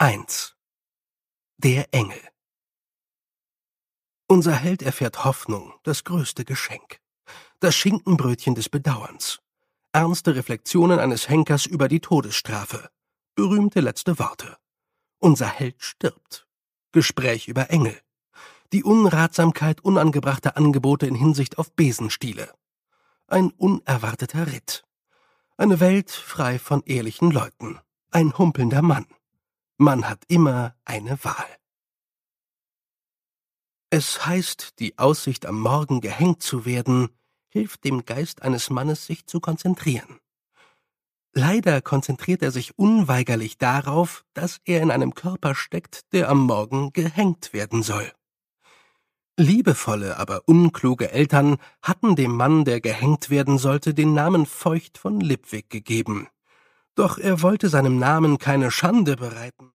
1. Der Engel. Unser Held erfährt Hoffnung, das größte Geschenk. Das Schinkenbrötchen des Bedauerns. Ernste Reflexionen eines Henkers über die Todesstrafe. Berühmte letzte Worte. Unser Held stirbt. Gespräch über Engel. Die Unratsamkeit unangebrachter Angebote in Hinsicht auf Besenstiele. Ein unerwarteter Ritt. Eine Welt frei von ehrlichen Leuten. Ein humpelnder Mann. Man hat immer eine Wahl. Es heißt, die Aussicht, am Morgen gehängt zu werden, hilft dem Geist eines Mannes, sich zu konzentrieren. Leider konzentriert er sich unweigerlich darauf, dass er in einem Körper steckt, der am Morgen gehängt werden soll. Liebevolle, aber unkluge Eltern hatten dem Mann, der gehängt werden sollte, den Namen Feucht von Lippwig gegeben. Doch er wollte seinem Namen keine Schande bereiten.